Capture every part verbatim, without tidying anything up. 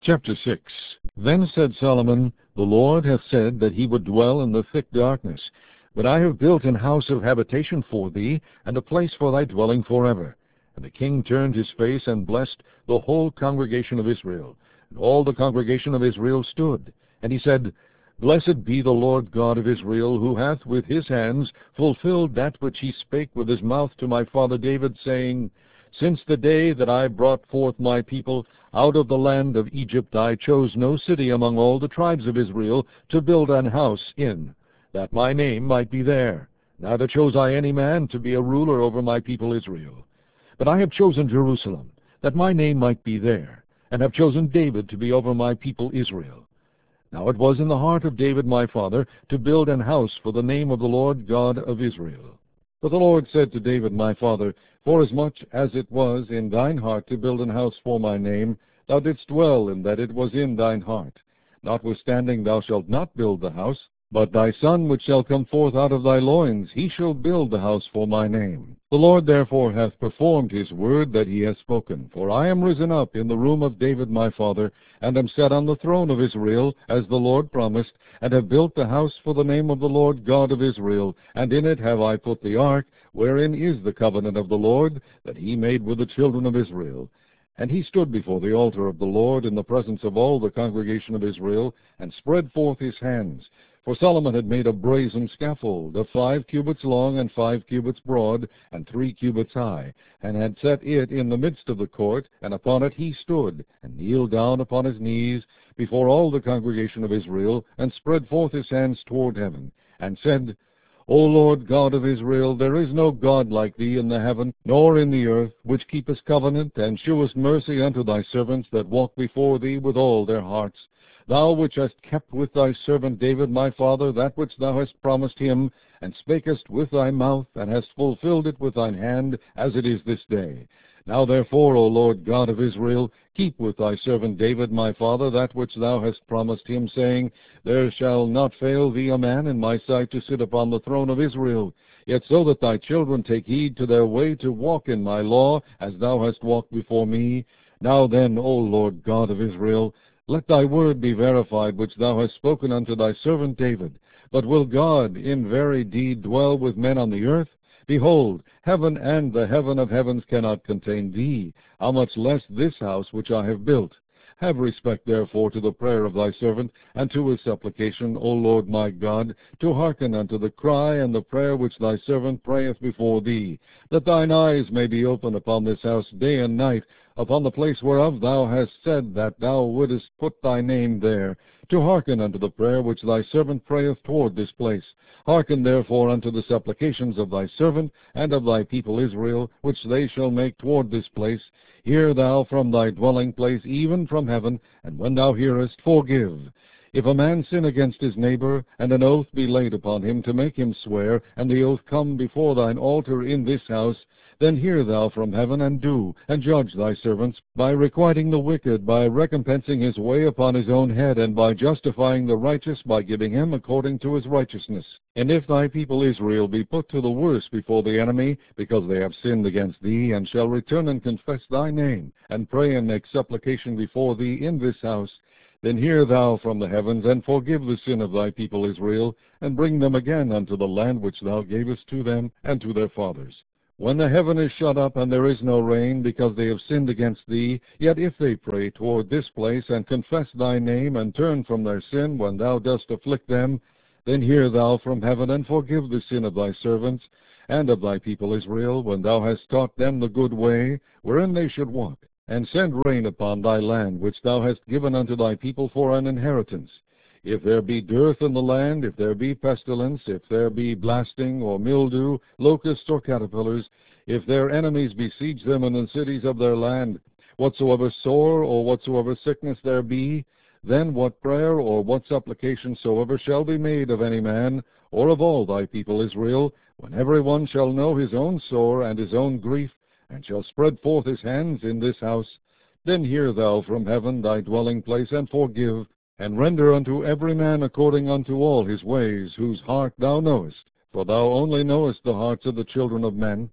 Chapter six. Then said Solomon, The Lord hath said that he would dwell in the thick darkness. But I have built an house of habitation for thee, and a place for thy dwelling forever. And the king turned his face, and blessed the whole congregation of Israel. And all the congregation of Israel stood. And he said, Blessed be the Lord God of Israel, who hath with his hands fulfilled that which he spake with his mouth to my father David, saying, Since the day that I brought forth my people out of the land of Egypt, I chose no city among all the tribes of Israel to build an house in, that my name might be there. Neither chose I any man to be a ruler over my people Israel. But I have chosen Jerusalem, that my name might be there, and have chosen David to be over my people Israel. Now it was in the heart of David my father to build an house for the name of the Lord God of Israel. But the Lord said to David my father, Forasmuch as it was in thine heart to build an house for my name, thou didst dwell in that it was in thine heart. Notwithstanding thou shalt not build the house, but thy son which shall come forth out of thy loins, he shall build the house for my name. The Lord therefore hath performed his word that he hath spoken. For I am risen up in the room of David my father, and am set on the throne of Israel, as the Lord promised, and have built the house for the name of the Lord God of Israel, and in it have I put the ark, wherein is the covenant of the Lord, that he made with the children of Israel. And he stood before the altar of the Lord in the presence of all the congregation of Israel, and spread forth his hands. For Solomon had made a brazen scaffold, of five cubits long and five cubits broad, and three cubits high, and had set it in the midst of the court, and upon it he stood, and kneeled down upon his knees before all the congregation of Israel, and spread forth his hands toward heaven, and said, O Lord God of Israel, there is no God like thee in the heaven, nor in the earth, which keepest covenant, and shewest mercy unto thy servants that walk before thee with all their hearts. Thou which hast kept with thy servant David my father that which thou hast promised him, and spakest with thy mouth, and hast fulfilled it with thine hand, as it is this day. Now therefore, O Lord God of Israel, keep with thy servant David my father that which thou hast promised him, saying, There shall not fail thee a man in my sight to sit upon the throne of Israel. Yet so that thy children take heed to their way to walk in my law, as thou hast walked before me. Now then, O Lord God of Israel, let thy word be verified, which thou hast spoken unto thy servant David. But will God in very deed dwell with men on the earth? Behold, heaven and the heaven of heavens cannot contain thee, how much less this house which I have built. Have respect therefore to the prayer of thy servant, and to his supplication, O Lord my God, to hearken unto the cry and the prayer which thy servant prayeth before thee, that thine eyes may be open upon this house day and night, upon the place whereof thou hast said that thou wouldest put thy name there, to hearken unto the prayer which thy servant prayeth toward this place. Hearken therefore unto the supplications of thy servant and of thy people Israel, which they shall make toward this place. Hear thou from thy dwelling place, even from heaven, and when thou hearest, forgive. If a man sin against his neighbor, and an oath be laid upon him to make him swear, and the oath come before thine altar in this house, then hear thou from heaven, and do, and judge thy servants, by requiting the wicked, by recompensing his way upon his own head, and by justifying the righteous, by giving him according to his righteousness. And if thy people Israel be put to the worse before the enemy, because they have sinned against thee, and shall return and confess thy name, and pray and make supplication before thee in this house, then hear thou from the heavens, and forgive the sin of thy people Israel, and bring them again unto the land which thou gavest to them and to their fathers. When the heaven is shut up, and there is no rain, because they have sinned against thee, yet if they pray toward this place, and confess thy name, and turn from their sin when thou dost afflict them, then hear thou from heaven, and forgive the sin of thy servants, and of thy people Israel, when thou hast taught them the good way, wherein they should walk. And send rain upon thy land, which thou hast given unto thy people for an inheritance. If there be dearth in the land, if there be pestilence, if there be blasting, or mildew, locusts, or caterpillars, if their enemies besiege them in the cities of their land, whatsoever sore or whatsoever sickness there be, then what prayer or what supplication soever shall be made of any man, or of all thy people Israel, when every one shall know his own sore and his own grief, and shall spread forth his hands in this house, then hear thou from heaven thy dwelling place, and forgive, and render unto every man according unto all his ways, whose heart thou knowest. For thou only knowest the hearts of the children of men.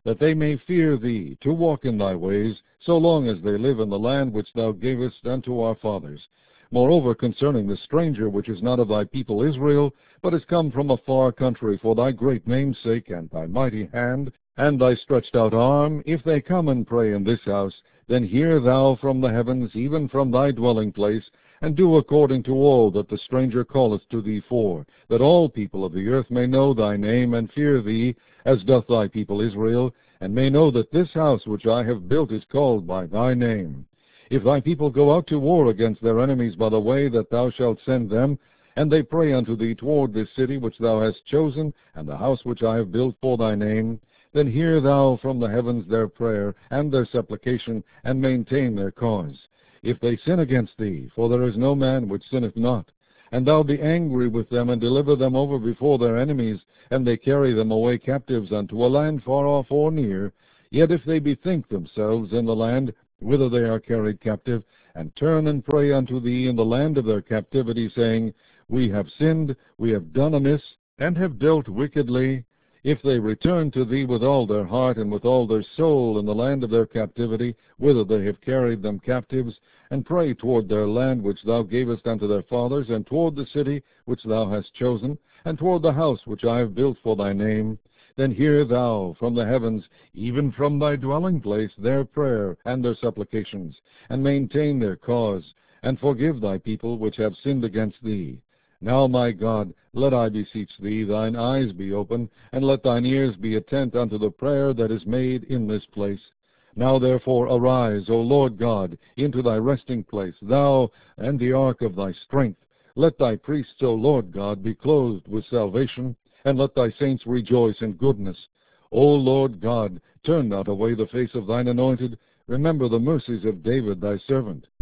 that they may fear thee, to walk in thy ways, so long as they live in the land which thou gavest unto our fathers. Moreover, concerning the stranger which is not of thy people Israel, but is come from a far country for thy great name's sake, and thy mighty hand, and thy stretched out arm, if they come and pray in this house, then hear thou from the heavens, even from thy dwelling place, and do according to all that the stranger calleth to thee for, that all people of the earth may know thy name, and fear thee, as doth thy people Israel, and may know that this house which I have built is called by thy name. If thy people go out to war against their enemies by the way that thou shalt send them, and they pray unto thee toward this city which thou hast chosen, and the house which I have built for thy name, then hear thou from the heavens their prayer and their supplication, and maintain their cause. If they sin against thee, for there is no man which sinneth not, and thou be angry with them, and deliver them over before their enemies, and they carry them away captives unto a land far off or near, yet if they bethink themselves in the land whither they are carried captive, and turn and pray unto thee in the land of their captivity, saying, We have sinned, we have done amiss, and have dealt wickedly, if they return to thee with all their heart and with all their soul in the land of their captivity, whither they have carried them captives, and pray toward their land which thou gavest unto their fathers, and toward the city which thou hast chosen, and toward the house which I have built for thy name, then hear thou from the heavens, even from thy dwelling place, their prayer and their supplications, and maintain their cause, and forgive thy people which have sinned against thee. Now, my God, let, I beseech thee, thine eyes be open, and let thine ears be attent unto the prayer that is made in this place. Now therefore arise, O Lord God, into thy resting place, thou and the ark of thy strength. Let thy priests, O Lord God, be clothed with salvation, and let thy saints rejoice in goodness. O Lord God, turn not away the face of thine anointed. Remember the mercies of David thy servant,